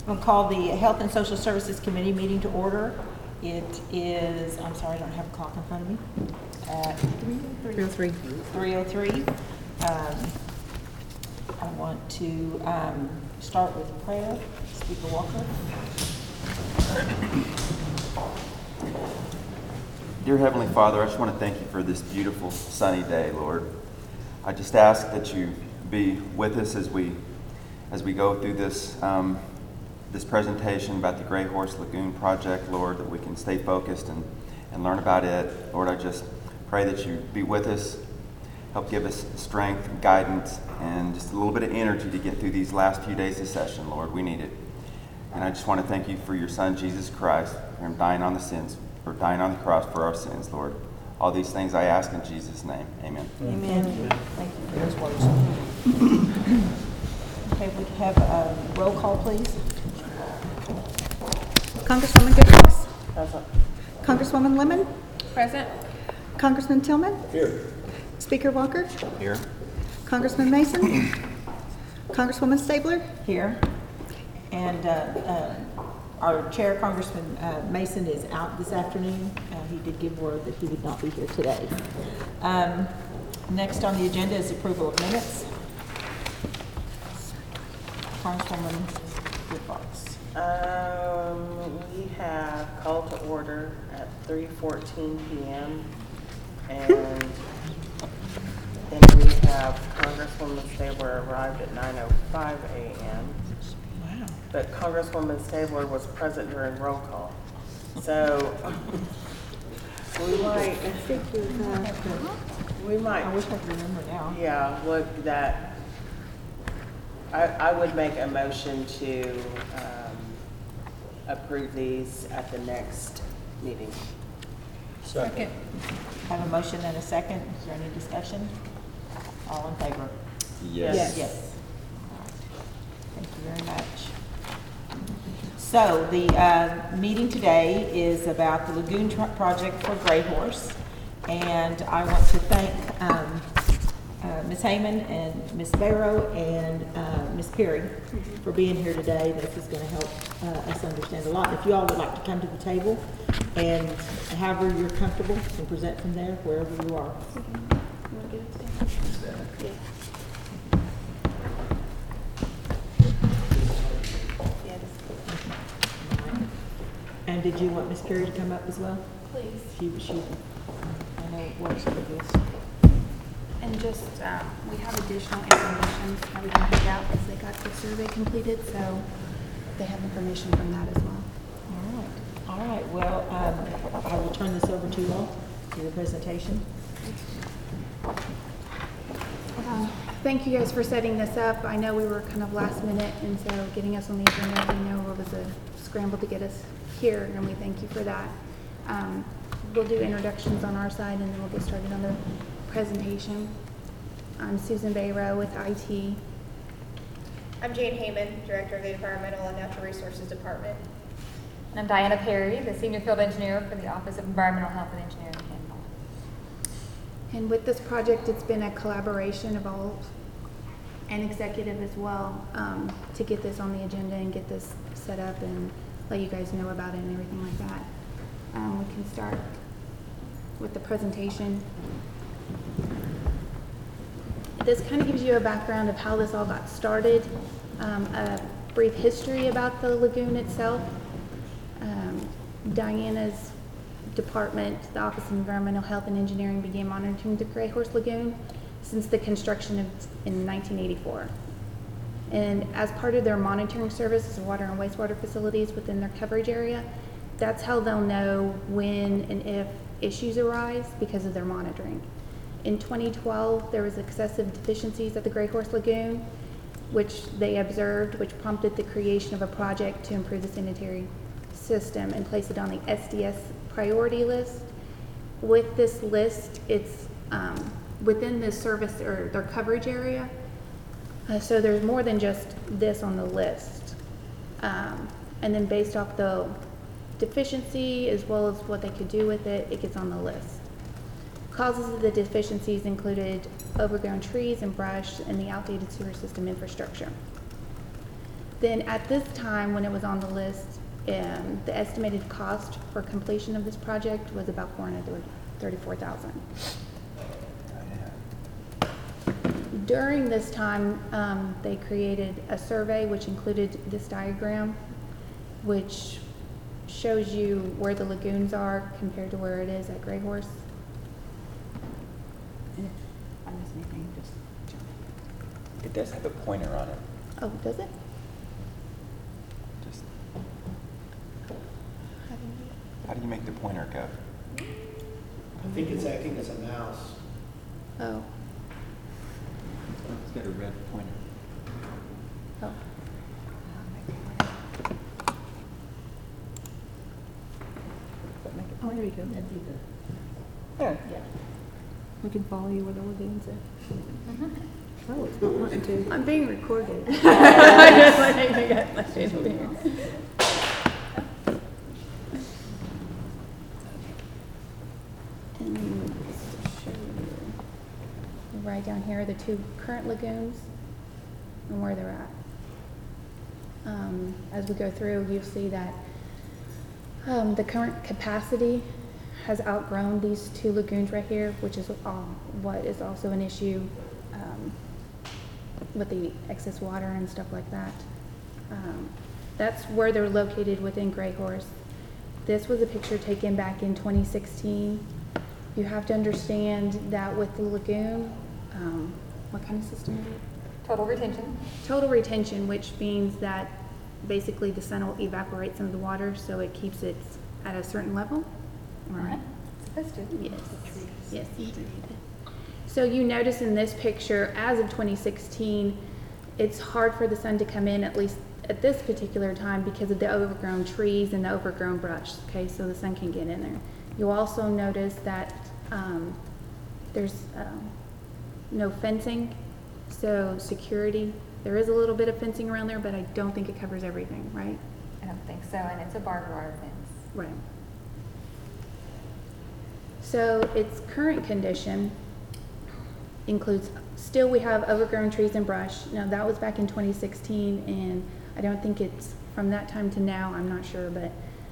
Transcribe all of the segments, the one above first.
We'll call the Health and Social Services Committee meeting to order. It is, I'm sorry, I don't have a clock in front of me. 303. 3:03. I want to start with prayer. Speaker Walker. Dear Heavenly Father, I just want to thank you for this beautiful sunny day, Lord. I just ask that you be with us as we go through this this presentation about the Gray Horse Lagoon project, Lord, that we can stay focused and learn about it. Lord, I just pray that you be with us, help give us strength, guidance, and just a little bit of energy to get through these last few days of session, Lord. We need it. And I just want to thank you for your Son, Jesus Christ, for him dying on the cross for our sins, Lord. All these things I ask in Jesus' name. Amen. Amen. Thank you for those words. Okay, we can have a roll call, please. Congresswoman Good Fox. Present. Congresswoman Lemon. Present. Congressman Tillman. Here. Speaker Walker. Here. Congressman Mason. Congresswoman Stabler. Here. And our chair, Congressman Mason, is out this afternoon. He did give word that he would not be here today. Next on the agenda is approval of minutes. Congresswoman Good Fox. We have call to order at 3:14 p.m. and then we have Congresswoman Stabler arrived at 9:05 a.m. Wow. But Congresswoman Stabler was present during roll call. So we might, I wish I could remember now. yeah, look, that, I would make a motion to approve these at the next meeting. Second. Have a motion and a second. Is there any discussion? All in favor? Yes. Yes. Thank you very much. So the meeting today is about the Lagoon project for Gray Horse. And I want to thank Ms. Heyman and Ms. Barrow and Ms. Perry for being here today. This is going to help us understand a lot. If you all would like to come to the table and however you're comfortable, you can present from there, wherever you are. And did you want Ms. Perry to come up as well? Please. She, I know it works with this. And just, we have additional information that we can pick out as they got the survey completed, so they have information from that as well. All right. Well, I will turn this over to you all for your presentation. Thank you guys for setting this up. I know we were kind of last minute, and so getting us on the agenda, we know it was a scramble to get us here, and we thank you for that. We'll do introductions on our side, and then we'll get started on the presentation. I'm Susan Bayrow with IT. I'm Jane Heyman, Director of the Environmental and Natural Resources Department. And I'm Diana Perry, the Senior Field Engineer for the Office of Environmental Health and Engineering in Canada. And with this project, it's been a collaboration of all and executive as well to get this on the agenda and get this set up and let you guys know about it and everything like that. We can start with the presentation. This kind of gives you a background of how this all got started, a brief history about the lagoon itself. Diana's department, the Office of Environmental Health and Engineering, began monitoring the Gray Horse Lagoon since the construction in 1984. And as part of their monitoring services of water and wastewater facilities within their coverage area, that's how they'll know when and if issues arise because of their monitoring. In 2012, there was excessive deficiencies at the Gray Horse Lagoon, which they observed, which prompted the creation of a project to improve the sanitary system and place it on the SDS priority list. With this list, it's within the service or their coverage area. So there's more than just this on the list. And then based off the deficiency as well as what they could do with it, it gets on the list. Causes of the deficiencies included overgrown trees and brush and the outdated sewer system infrastructure. Then at this time, when it was on the list, the estimated cost for completion of this project was about $434,000. During this time, they created a survey which included this diagram, which shows you where the lagoons are compared to where it is at Gray Horse. And if I miss anything, just jump in. It does have a pointer on it. Oh, does it? Just, how do you make the pointer go? I think it's acting as a mouse. Oh, It's got a red pointer. oh. Oh, there you go. There. We can follow you where the lagoons are. Oh, it's not wanting to. I'm being recorded. I just wanted to get my face over here. And just to show you, right down here are the two current lagoons and where they're at. As we go through, you'll see that the current capacity has outgrown these two lagoons right here, which is what is also an issue with the excess water and stuff like that. That's where they're located within Gray Horse. This was a picture taken back in 2016. You have to understand that with the lagoon, what kind of system is it? Total retention. Total retention, which means that basically the sun will evaporate some of the water, so it keeps it at a certain level. Right. Supposed to. Yes. Yes. So you notice in this picture, as of 2016, it's hard for the sun to come in, at least at this particular time, because of the overgrown trees and the overgrown brush. Okay, so the sun can get in there. You'll also notice that there's no fencing, so security. There is a little bit of fencing around there, but I don't think it covers everything, right? I don't think so, and it's a barbed wire fence. Right. So its current condition includes, still we have overgrown trees and brush. Now that was back in 2016, and I don't think it's from that time to now, I'm not sure, but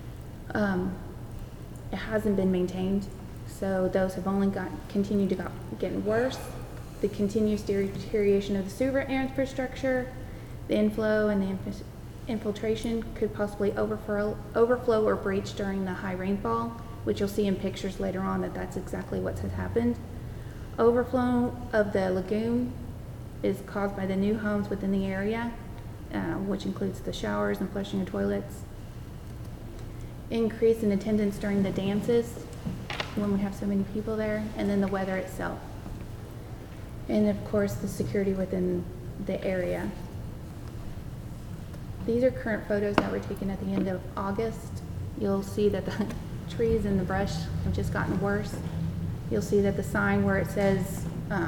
it hasn't been maintained. So those have only continued to getting worse. The continuous deterioration of the sewer infrastructure, the inflow and the infiltration could possibly overflow or breach during the high rainfall, which you'll see in pictures later on that that's exactly what has happened. Overflow of the lagoon is caused by the new homes within the area, which includes the showers and flushing of toilets. Increase in attendance during the dances when we have so many people there, and then the weather itself. And of course, the security within the area. These are current photos that were taken at the end of August. You'll see that the trees and the brush have just gotten worse. You'll see that the sign where it says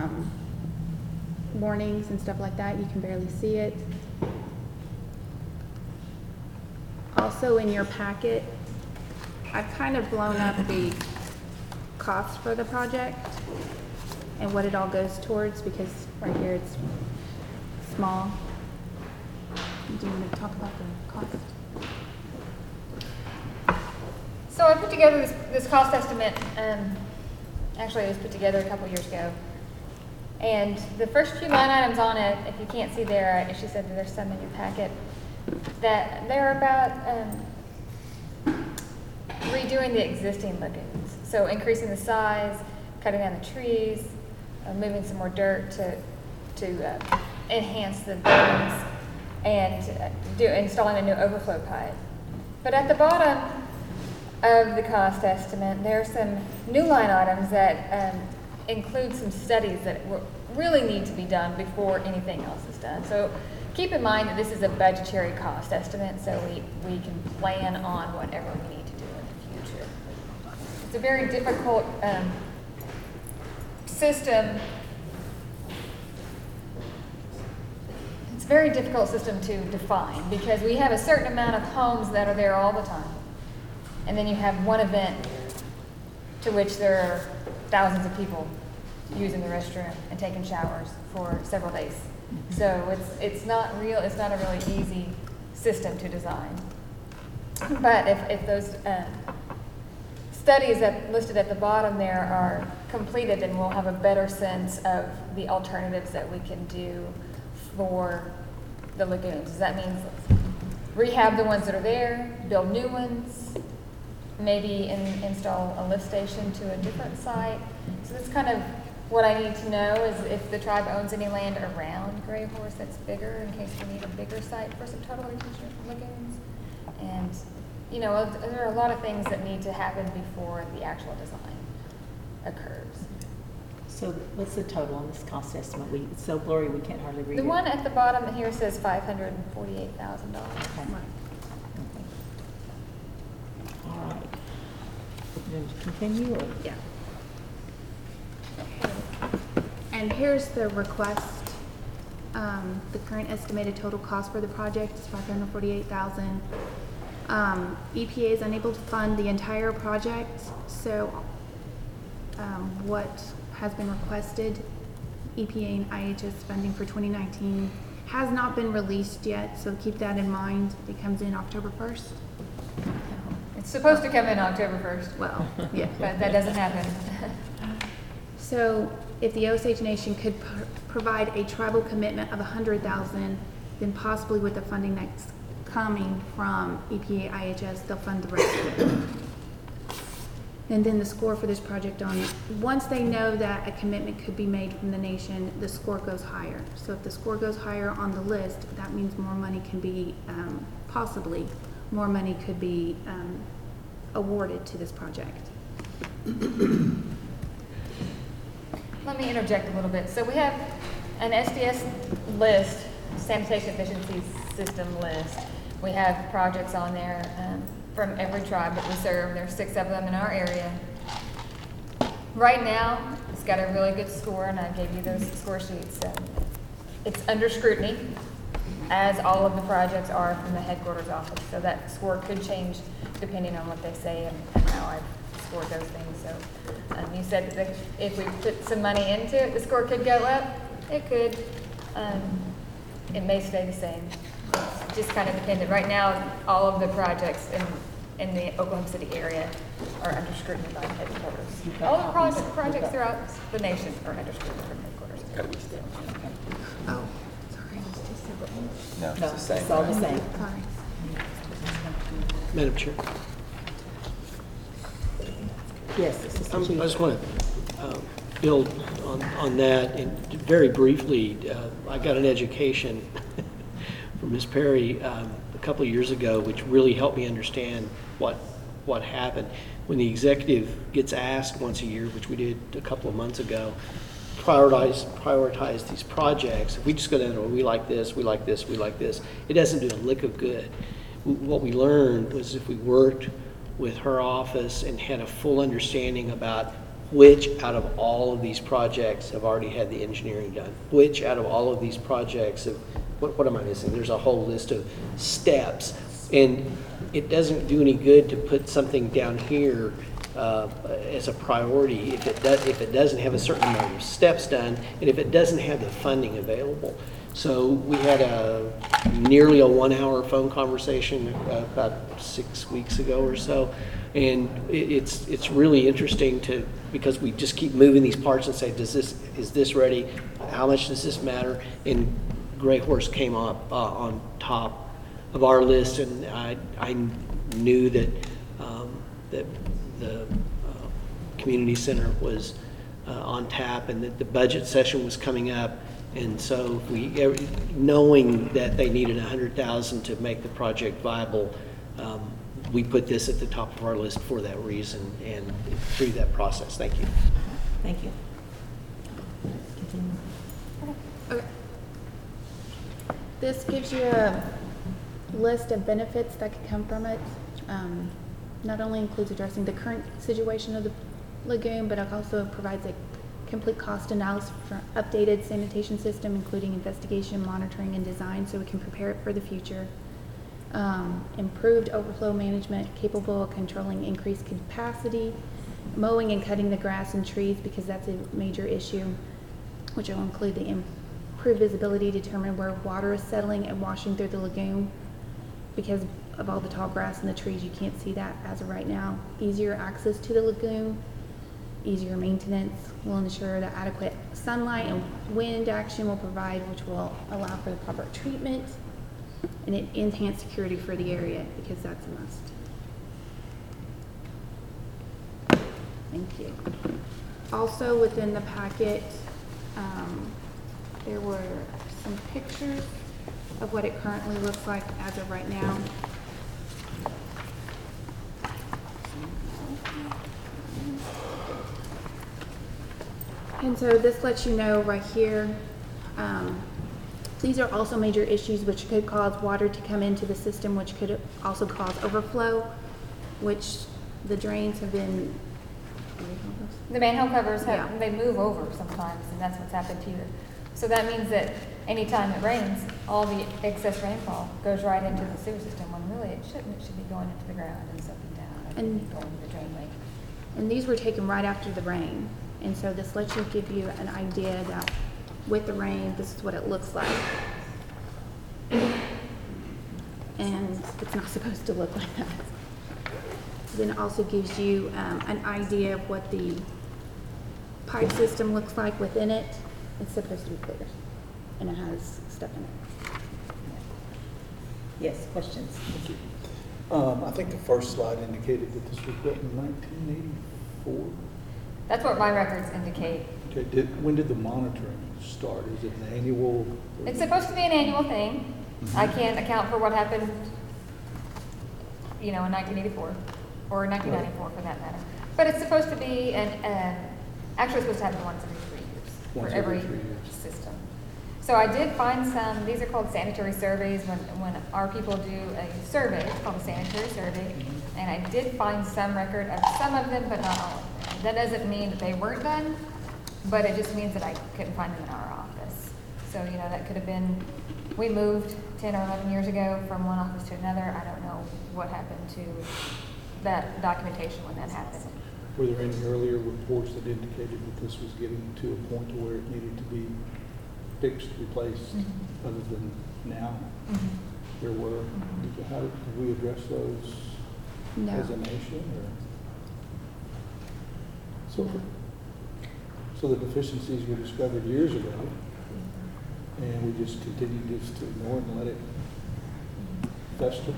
warnings and stuff like that, you can barely see it. Also in your packet, I've kind of blown up the cost for the project and what it all goes towards, because right here it's small. Do you want to talk about the cost? So I put together this cost estimate, actually it was put together a couple years ago. And the first few line items on it, if you can't see there, she said that there's some in your packet, that they're about redoing the existing lagoons. So increasing the size, cutting down the trees, moving some more dirt to enhance the buildings, and installing a new overflow pipe. But at the bottom of the cost estimate, there are some new line items that include some studies that really need to be done before anything else is done. So keep in mind that this is a budgetary cost estimate, so we can plan on whatever we need to do in the future. It's a very difficult system. It's a very difficult system to define because we have a certain amount of homes that are there all the time. And then you have one event to which there are thousands of people using the restroom and taking showers for several days. So it's not a really easy system to design. But if those studies that listed at the bottom there are completed, then we'll have a better sense of the alternatives that we can do for the lagoons. Does that mean rehab the ones that are there, build new ones, maybe install a lift station to a different site? So that's kind of what I need to know, is if the tribe owns any land around Gray Horse that's bigger, in case we need a bigger site for some total retention lagoons. And, you know, there are a lot of things that need to happen before the actual design occurs. So what's the total on this cost estimate? It's so blurry we can't hardly read it. The one at the bottom here says $548,000. Okay. All right. Then continue, or? Yeah. And here's the request. The current estimated total cost for the project is $548,000. EPA is unable to fund the entire project, so what has been requested, EPA and IHS funding for 2019, has not been released yet, so keep that in mind. It comes in October 1st. It's supposed to come in October 1st, Well, yeah. but that doesn't happen. So if the Osage Nation could provide a tribal commitment of $100,000, then possibly with the funding that's coming from EPA, IHS, they'll fund the rest of it. And then the score for this project once they know that a commitment could be made from the nation, the score goes higher. So if the score goes higher on the list, that means more money can be, possibly, more money could be awarded to this project. Let me interject a little bit. So we have an SDS list, sanitation efficiency system list. We have projects on there from every tribe that we serve. There's 6 of them in our area. Right now, it's got a really good score, and I gave you those score sheets. It's under scrutiny, as all of the projects are from the headquarters office. So that score could change depending on what they say and how I've scored those things. So you said that if we put some money into it, the score could go up. It could. It may stay the same. It's just kind of dependent. Right now, all of the projects in the Oklahoma City area are under scrutiny by headquarters. All the projects throughout the nation are under scrutiny from headquarters. Oh, sorry, it's two separate ones. No, it's No, the same. it's all the same. Sorry. Madam Chair, Yes, this is I the chief. just want to build on that, and very briefly, I got an education from Ms. Perry a couple of years ago, which really helped me understand what happened. When the executive gets asked once a year, which we did a couple of months ago, prioritize these projects. If we just go down and we like this, we like this, we like this, it doesn't do a lick of good. What we learned was if we worked with her office and had a full understanding about which out of all of these projects have already had the engineering done, which out of all of these projects have, what am I missing? There's a whole list of steps, and it doesn't do any good to put something down here as a priority if it doesn't have a certain amount of steps done, and if it doesn't have the funding available. So we had nearly a 1-hour phone conversation about 6 weeks ago or so, and it's really interesting because we just keep moving these parts and say, is this ready? How much does this matter? And Gray Horse came up on top of our list, and I knew that that the community center was on tap, and that the budget session was coming up. And so knowing that they needed $100,000 to make the project viable, we put this at the top of our list for that reason and through that process. Thank you. Thank you. Continue. Okay. This gives you a list of benefits that could come from it. Not only includes addressing the current situation of the lagoon, but it also provides a complete cost analysis for updated sanitation system, including investigation, monitoring, and design, so we can prepare it for the future. Improved overflow management, capable of controlling increased capacity, mowing and cutting the grass and trees, because that's a major issue, which will include the improved visibility, determine where water is settling and washing through the lagoon. because of all the tall grass and the trees, you can't see that as of right now. Easier access to the lagoon, easier maintenance will ensure that adequate sunlight and wind action will provide, which will allow for the proper treatment, and it enhance security for the area, because that's a must. Thank you. Also within the packet, there were some pictures of what it currently looks like as of right now. And so this lets you know right here, these are also major issues which could cause water to come into the system, which could also cause overflow, which the drains have been, what do you call those? The manhole covers Yeah. they move over sometimes, and that's what's happened here. So that means that anytime it rains, all the excess rainfall goes right into the sewer system, when really it shouldn't. It should be going into the ground and soaking down and going to the drainway. And these were taken right after the rain. And so this lets you give you an idea that with the rain, this is what it looks like. And it's not supposed to look like that. Then it also gives you an idea of what the pipe system looks like within it. It's supposed to be clear, and it has stuff in it. Yes, questions? I think the first slide indicated that this was built in 1984. That's what my records indicate. Okay, when did the monitoring start? Is it an annual? It's supposed to be an annual thing. I can't account for what happened, in 1984 or 1994 for that matter. But it's supposed to be actually it's supposed to happen once every 3 years Once for every every 3 years. system. So I did find some. These are called sanitary surveys. When our people do a survey, it's called a sanitary survey. And I did find some record of some of them, but not all of them. That doesn't mean that they weren't done, but it just means that I couldn't find them in our office. So, that could have been, we moved 10 or 11 years ago from one office to another. I don't know what happened to that documentation when that happened. Were there any earlier reports that indicated that this was getting to a point to where it needed to be fixed, replaced, other than now? There were. How did we address those No. as a nation? Or? So the deficiencies were discovered years ago, and we just continued just to ignore it and let it fester?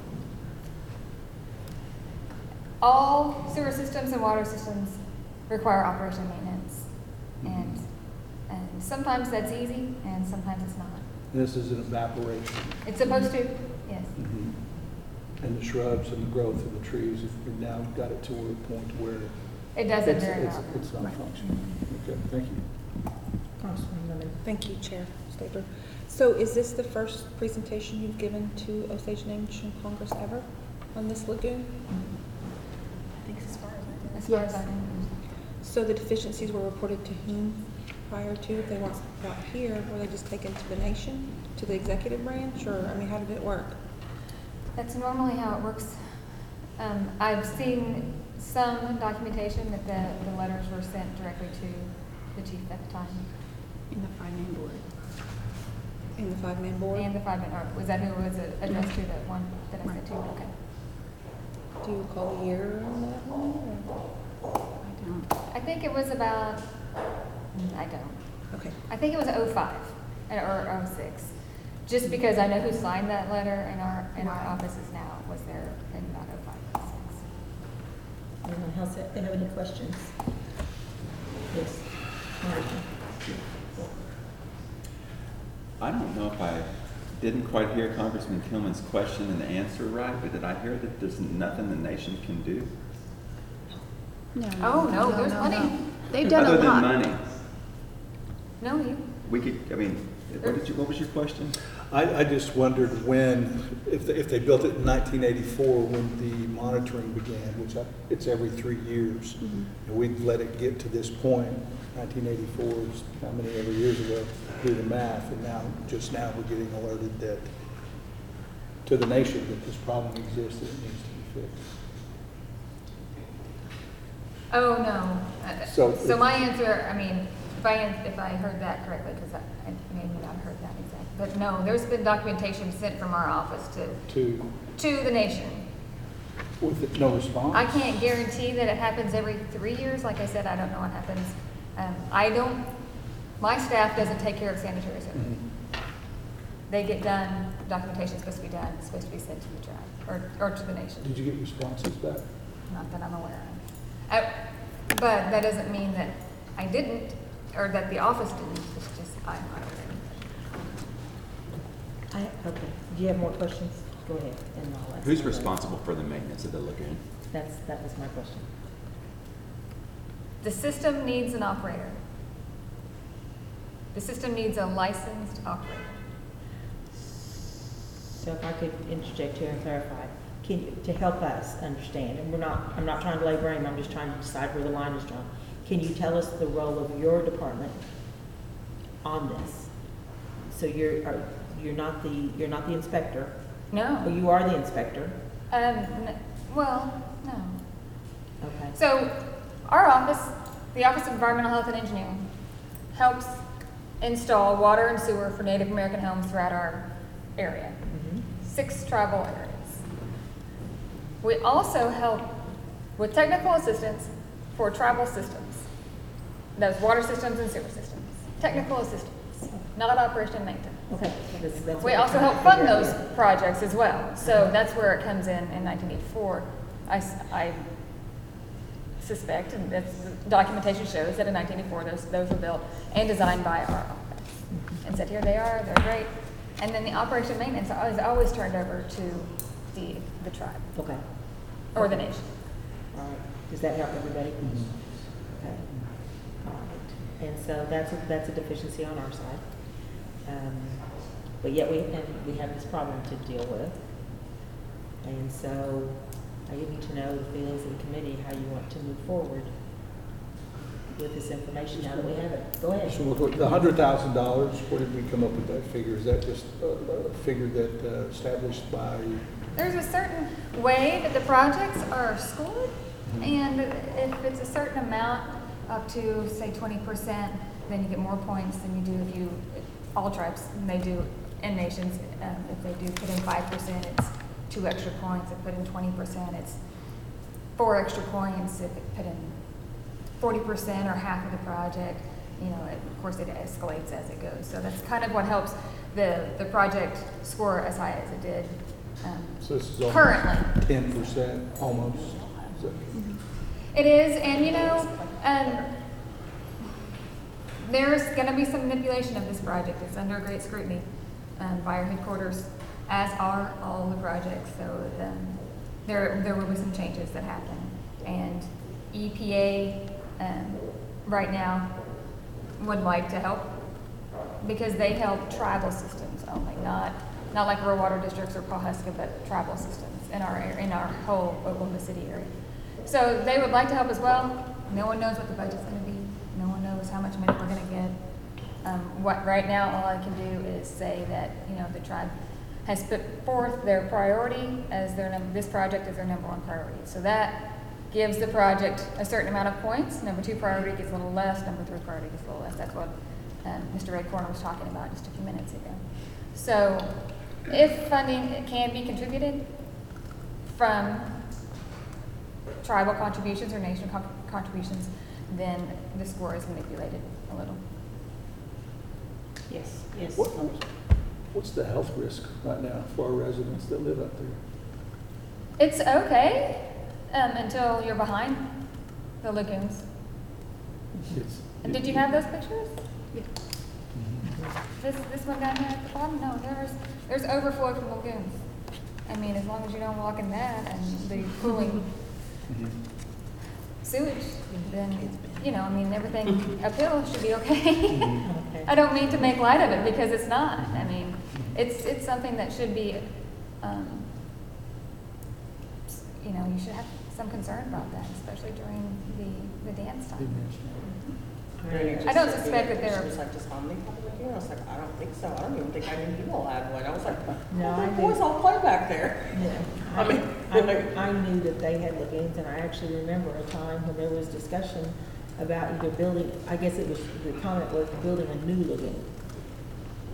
All sewer systems and water systems require operation and maintenance. And sometimes that's easy, and sometimes it's not. And this is an evaporation. It's supposed to, yes. And the shrubs and the growth of the trees, we've now got it to a point where It doesn't very well. it's not functioning. Okay, thank you. Councilman Lemon. Thank you, Chair Stabler. So is this the first presentation you've given to Osage Nation Congress ever on this lagoon? I think as far as I know. So the deficiencies were reported to whom prior to? If they weren't brought here, were they just taken to the nation, to the executive branch, or, how did it work? That's normally how it works. I've seen some documentation that the letters were sent directly to the chief at the time. In the five-man board. In the five-man board? And the five-man, or was that who it was addressed to, the one that I sent to? Right. Okay. Do you recall the year on that one? I don't. I think it was about, I don't. Okay. I think it was 05 or 06. Just because I know who signed that letter in our offices now was there in about 05, 06. Anyone else have any questions? Yes. Martin. I don't know if I didn't quite hear Congressman Tillman's question and the answer right, but did I hear that there's nothing the nation can do? No. Oh, no, there's plenty. They've done a Other lot. than money? No, you. We could, what was your question? I just wondered if they built it in 1984, when the monitoring began, which it's every 3 years. And we'd let it get to this point. 1984 is how many ever years ago, do the math, and now we're getting alerted that, to the nation, that this problem exists and it needs to be fixed. Oh, no. So my answer, if I heard that correctly, because I may not have heard that exactly. But no, there's been documentation sent from our office to the nation. With no response? I can't guarantee that it happens every 3 years. Like I said, I don't know what happens. My staff doesn't take care of sanitary sewer. They get done, documentation's supposed to be done, it's supposed to be sent to the tribe, or to the nation. Did you get responses back? Not that I'm aware of. But that doesn't mean that I didn't, or that the office didn't, it's just I'm not aware. Okay, do you have more questions? Go ahead. And I'll ask Who's them. responsible for the maintenance of the lagoon? That was my question. The system needs an operator. The system needs a licensed operator. So if I could interject here and clarify, to help us understand, and I'm not trying to lay blame, I'm just trying to decide where the line is drawn. Can you tell us the role of your department on this? So you're not the inspector. No. Well, you are the inspector. Well, no. Okay. So our office, the Office of Environmental Health and Engineering, helps install water and sewer for Native American homes throughout our area. 6 tribal areas. We also help with technical assistance for tribal systems. Those water systems and sewer systems. Technical assistance, not operation and maintenance. Okay. That's We what also I'm help trying to fund figure those out. projects as well. So that's where it comes in 1984. I suspect, and that's, documentation shows that in 1984 those were built and designed by our office. And said, here they are, they're great. And then the operation and maintenance is always turned over to the tribe Okay. or the nation. All right. Does that help everybody? Okay. All right. And so that's a deficiency on our side. But yet we have this problem to deal with. And so I need to know the feelings of the committee, how you want to move forward with this information now that we have it. Go ahead. So the $100,000, where did we come up with that figure? Is that just a figure that established by? There's a certain way that the projects are scored, and if it's a certain amount, up to say 20%, then you get more points than you do if you, all tribes, and they do, and nations, if they do put in 5%, it's 2 extra points. If put in 20%, it's 4 extra points. If it put in 40% or half of the project, of course it escalates as it goes. So that's kind of what helps the project score as high as it did So this is currently. 10% almost. Is that- It is, and there's going to be some manipulation of this project. It's under great scrutiny by our headquarters, as are all the projects. So there will be some changes that happen, and EPA right now would like to help because they help tribal systems only, not like rural water districts or Pawhuska, but tribal systems in our whole Oklahoma City area. So they would like to help as well. No one knows what the budget's going to be. No one knows how much money we're going to get. What right now, all I can do is say that the tribe has put forth their priority as this project is their #1 priority. So that gives the project a certain amount of points. #2 priority gets a little less. #3 priority gets a little less. That's what Mr. Ray Corner was talking about just a few minutes ago. So if funding can be contributed from tribal contributions or nation contributions, then the score is manipulated a little. Yes. What's the health risk right now for our residents that live up there? It's okay until you're behind the lagoons. Did you have those pictures? Yeah. This one down here at the bottom? No, there's overflow from lagoons. I mean, as long as you don't walk in that and the cooling sewage, then, everything uphill should be okay. Okay. I don't mean to make light of it because it's not. I mean, it's something that should be, you should have some concern about that, especially during the dance time. I don't suspect that there She was like, does Omni have a lagoon? I was like, I don't think so. I don't even think I knew you all had one. I was like, No, I the do. boys all play back there. Yeah. I mean, I knew that they had lagoons, and I actually remember a time when there was discussion about either building, I guess it was, the comment was building a new lagoon.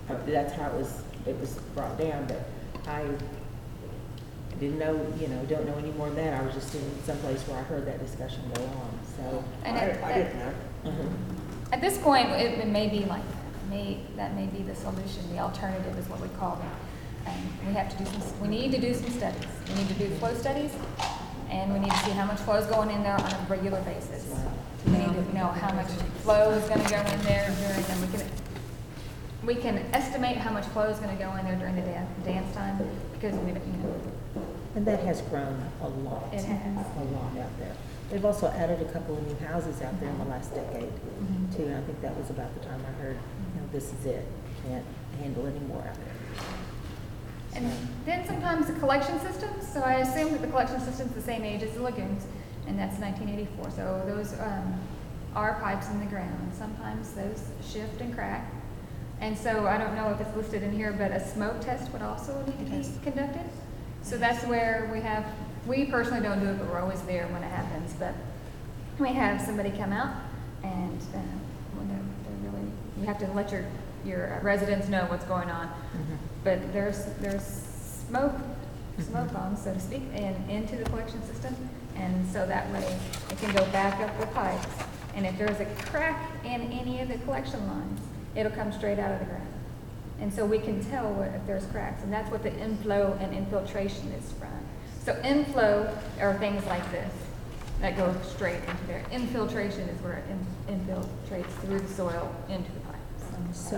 That's how it was brought down, but I didn't know, don't know any more than that. I was just in some place where I heard that discussion go on, so. And I didn't know. at this point, it may be like, that may be the solution. The alternative is what we call it. We have to do we need to do some studies. We need to do flow studies, and we need to see how much flow is going in there on a regular basis. We need to know how much flow is going to go in there during, and we can estimate how much flow is going to go in there during the dance time, because we don't, And that has grown a lot. It has. A lot out there. They've also added a couple of new houses out there in the last decade, too, and I think that was about the time I heard, this is it. Can't handle any more out there. And then sometimes the collection systems, so I assume that the collection system's the same age as the lagoons, and that's 1984. So those are pipes in the ground. Sometimes those shift and crack. And so I don't know if it's listed in here, but a smoke test would also need to be conducted. So that's where we personally don't do it, but we're always there when it happens. But we have somebody come out, and when they're really, you have to let your residents know what's going on. But there's smoke bombs, so to speak, into the collection system, and so that way it can go back up the pipes. And if there's a crack in any of the collection lines, it'll come straight out of the ground. And so we can tell if there's cracks, and that's what the inflow and infiltration is from. So inflow are things like this that go straight into there. Infiltration is where it infiltrates through the soil into the pipes.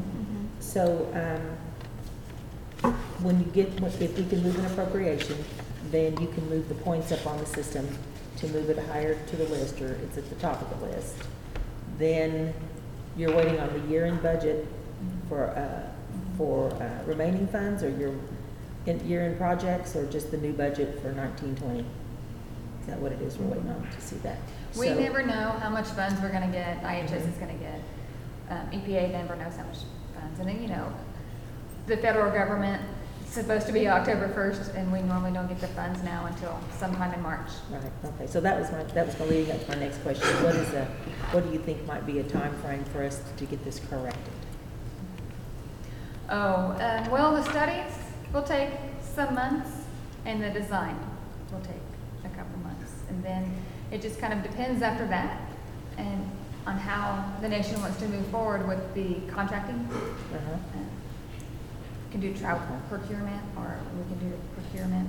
When you if we can move an appropriation, then you can move the points up on the system to move it higher to the list, or it's at the top of the list. Then you're waiting on the year-end budget for remaining funds, or your year-end projects, or just the new budget for 1920? Is that what it is we're waiting on to see that? We So- never know how much funds we're gonna get, IHS is gonna get. EPA never knows how much funds. And then, the federal government is supposed to be October 1st, and we normally don't get the funds now until sometime in March. Right, okay, so that was leading up to my next question. What do you think might be a time frame for us to get this corrected? Well, the studies will take some months, and the design will take a couple months. And then it just kind of depends after that, and on how the nation wants to move forward with the contracting. We can do trout procurement, or we can do procurement.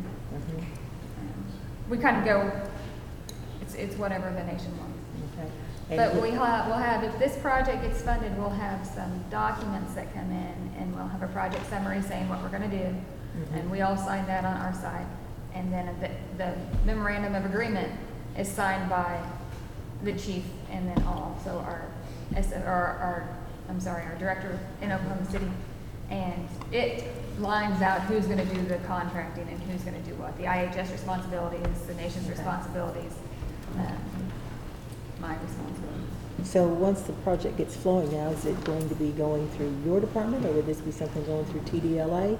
We kind of go, it's whatever the nation wants. Okay. But we'll have, if this project gets funded, we'll have some documents that come in, and we'll have a project summary saying what we're gonna do. And we all sign that on our side. And then the memorandum of agreement is signed by the chief and then also our director in Oklahoma City. And it lines out who's gonna do the contracting and who's gonna do what. The IHS responsibilities, the nation's responsibilities, my responsibilities. So once the project gets flowing now, is it going to be going through your department, or would this be something going through TDLA?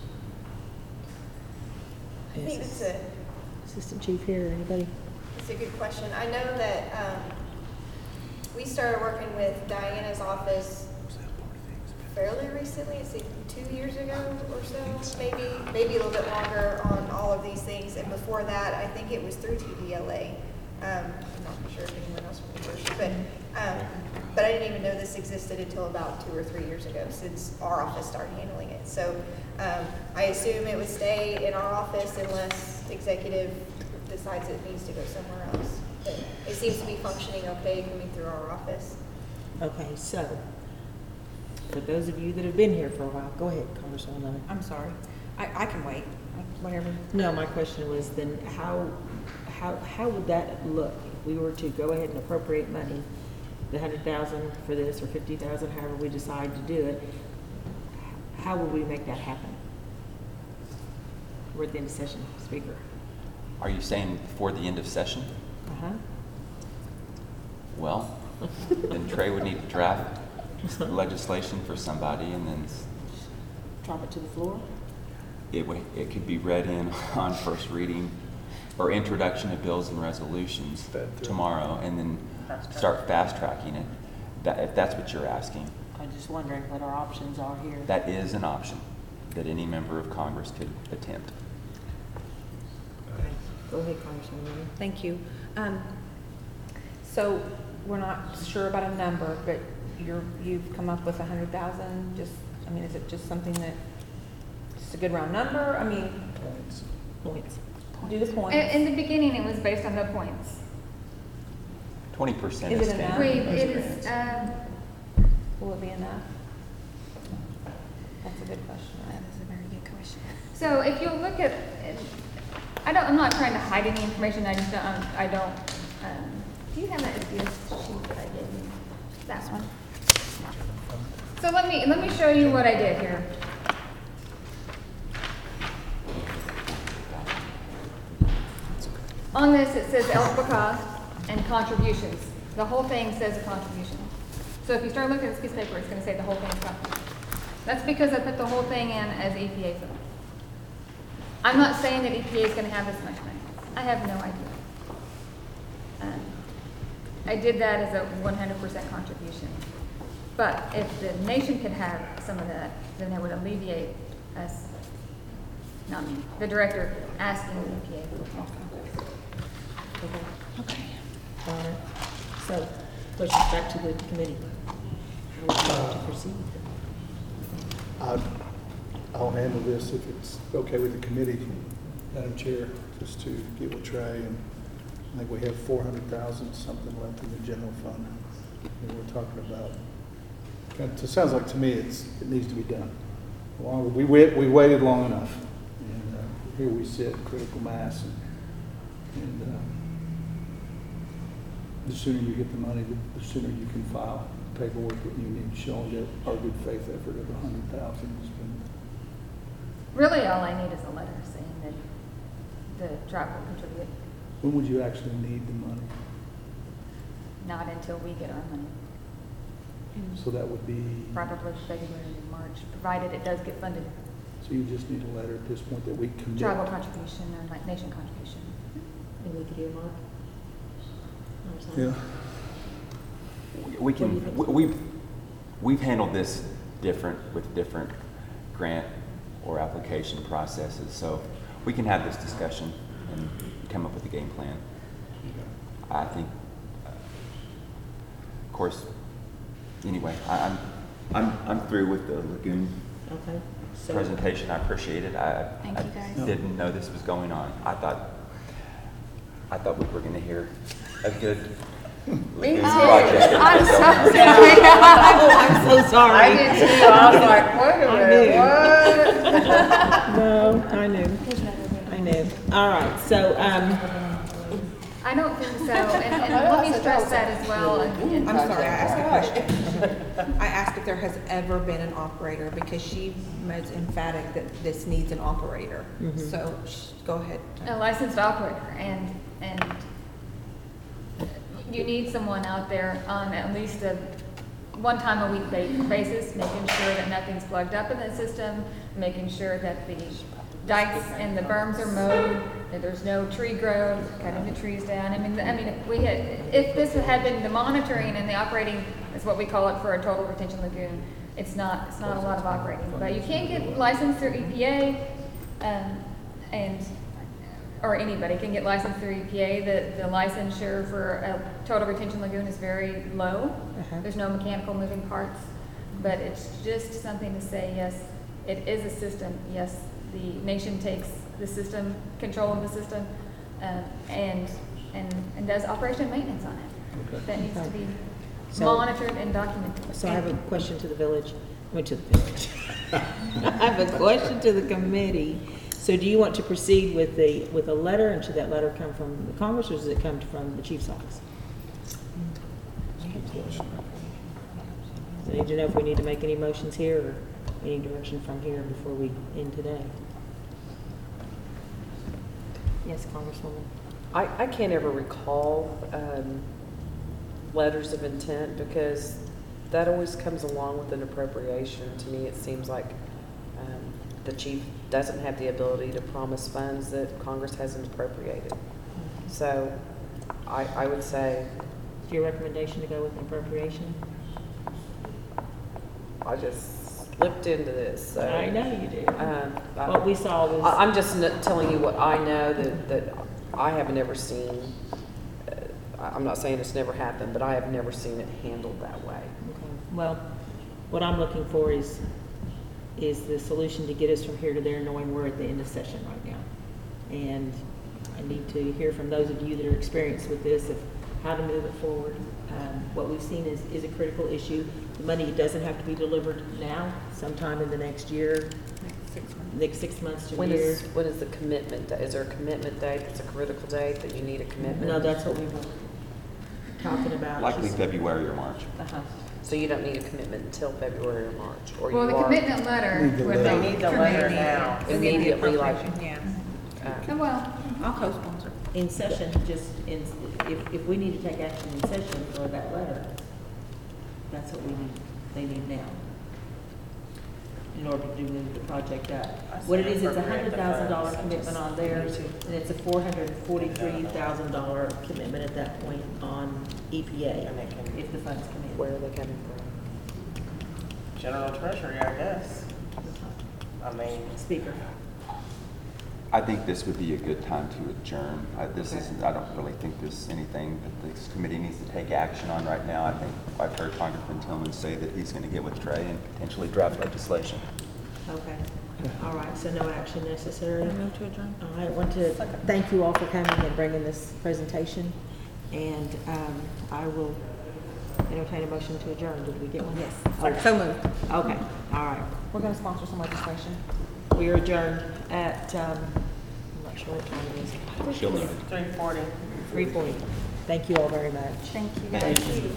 I think it's Assistant Chief here, or anybody? a good question. I know that we started working with Diana's office fairly recently, it's like 2 years ago or so, maybe a little bit longer on all of these things. And before that, I think it was through TDLA. I'm not sure if anyone else remembers, but I didn't even know this existed until about 2 or 3 years ago, since our office started handling it. So I assume it would stay in our office unless executive decides it needs to go somewhere else. But it seems to be functioning okay coming through our office. Okay, so, for those of you that have been here for a while, go ahead, Congresswoman Lemon. I'm sorry. I can wait, whatever. No, my question was then how would that look if we were to go ahead and appropriate money, the 100,000 for this or 50,000, however we decide to do it? How would we make that happen? We're at the end of session, Speaker. Are you saying before the end of session? Well, then Trey would need to draft legislation for somebody, and then Drop it to the floor? it could be read in on first reading or introduction of bills and resolutions tomorrow, and then start fast tracking it. If that's what you're asking. I'm just wondering what our options are here. That is an option that any member of Congress could attempt. Go ahead, Congressman Lee. Thank you. So we're not sure about a number, but you've come up with 100,000. Just, I mean, is it just something that, just a good round number? I mean, Points. do the points. In the beginning, it was based on the points. 20% Is is it enough? standard. It is, Will it be enough? That's a good question. that is a very good question. So if you look at, I'm not trying to hide any information, I just don't, do you have that SDS sheet that I gave you? That one. So let me show you what I did here. On this, it says eligible cost and contributions. The whole thing says a contribution. So if you start looking at this piece of paper, it's going to say the whole thing is contribution. That's because I put the whole thing in as EPA funds. I'm not saying that EPA is going to have this much money. I have no idea. I did that as a 100% contribution. But if the nation could have some of that, then it would alleviate us, not me, the director asking the EPA for more. Okay. So, questions back to the committee. How would you like to proceed? I'll handle this if it's okay with the committee, Madam Chair, just to get with Trey. And I think we have 400,000 something left in the general fund. And we're talking about, it sounds like to me it needs to be done. We waited long enough, and here we sit, critical mass, and the sooner you get the money, the sooner you can file paperwork that you need, showing that our good faith effort of 100,000 has been. Really, all I need is a letter saying that the tribe will contribute, When would you actually need the money? not until we get our money, So that would be, probably February or March, provided it does get funded. so you just need a letter at this point that we commit. Tribal contribution or like nation contribution. And we could hear Mark? Yeah. We can, we've handled this different with different grant or application processes, so we can have this discussion and come up with a game plan. I think, of course, anyway, I'm through with the lagoon Okay. So, presentation. I appreciate it. Thank you, guys. I didn't know this was going on. I thought we were going to hear a good lagoon project. I'm so sorry. oh, I'm so sorry. I did too, I was like, wait a minute, what? No, I knew. I knew. All right, so, I don't think so, and let me stress that as well. I'm sorry, I asked a question. I asked if there has ever been an operator, because she was emphatic that this needs an operator. So, go ahead. A licensed operator, and you need someone out there on at least a one-time-a-week basis, making sure that nothing's plugged up in the system, making sure that the dikes and the berms are mowed, that there's no tree growth, cutting the trees down. I mean, if this had been the monitoring and the operating, is what we call it for a total retention lagoon, it's not a lot of operating. But you can get licensed through EPA, or anybody can get licensed through EPA. The licensure for a total retention lagoon is very low. There's no mechanical moving parts, but it's just something to say, yes, it is a system. Yes, the nation takes the system, control of the system, and does operation and maintenance on it. Okay. That needs to be So- monitored and documented. so I have a question to the village, to the village. I have a question to the committee. So do you want to proceed with a letter, and should that letter come from the Congress, or does it come from the chief's office? So I need to know if we need to make any motions here, or any direction from here before we end today. Yes, Congresswoman. I can't ever recall letters of intent, because that always comes along with an appropriation. To me, it seems like the chief doesn't have the ability to promise funds that Congress hasn't appropriated. So I would say, Is your recommendation to go with an appropriation? I just slipped into this, so. I know you do. I- What we saw was. I'm just telling you what I know that I have never seen. I'm not saying it's never happened, but I have never seen it handled that way. Okay. Well, what I'm looking for is the solution to get us from here to there, knowing we're at the end of session right now. And I need to hear from those of you that are experienced with this, of how to move it forward. What we've seen is a critical issue. The money doesn't have to be delivered now, sometime in the next year, next 6 months to a When year. is the commitment? Is there a commitment date that's a critical date that you need a commitment? No, that's what we were talking about. Likely Just- February or March. Uh-huh. So you don't need a commitment until February or March, or Well, you the are? commitment letter. Need the with letter. They need the letter now. Immediately, like, Yeah, Oh, well, I'll co-sponsor. In session, just in, if we need to take action in session for that letter, that's what we need, they need now. In order to move the project up. What it is, it's $100,000 commitment on theirs, and it's a $443,000 commitment at that point on EPA, And it can- if the funds come in. where are they coming from? General Treasury, I guess. I mean, Speaker. I think this would be a good time to adjourn. This Okay. isn't, I don't really think this is anything that this committee needs to take action on right now. I think I've heard Congressman Tillman say that he's going to get with Trey and potentially draft legislation. Okay, all right, so no action necessary. Move to adjourn. All right, I want to thank you all for coming and bringing this presentation, and I will entertain a motion to adjourn. Did we get one? Yes. So moved. Okay, all right. We're gonna sponsor some legislation. We are adjourned at, I'm not sure what time it is. 3:40. 3:40. Thank you all very much. Thank you. Thank you.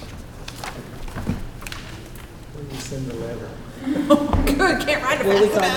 When you send the letter. Good, can't write it Well, we fast can- enough.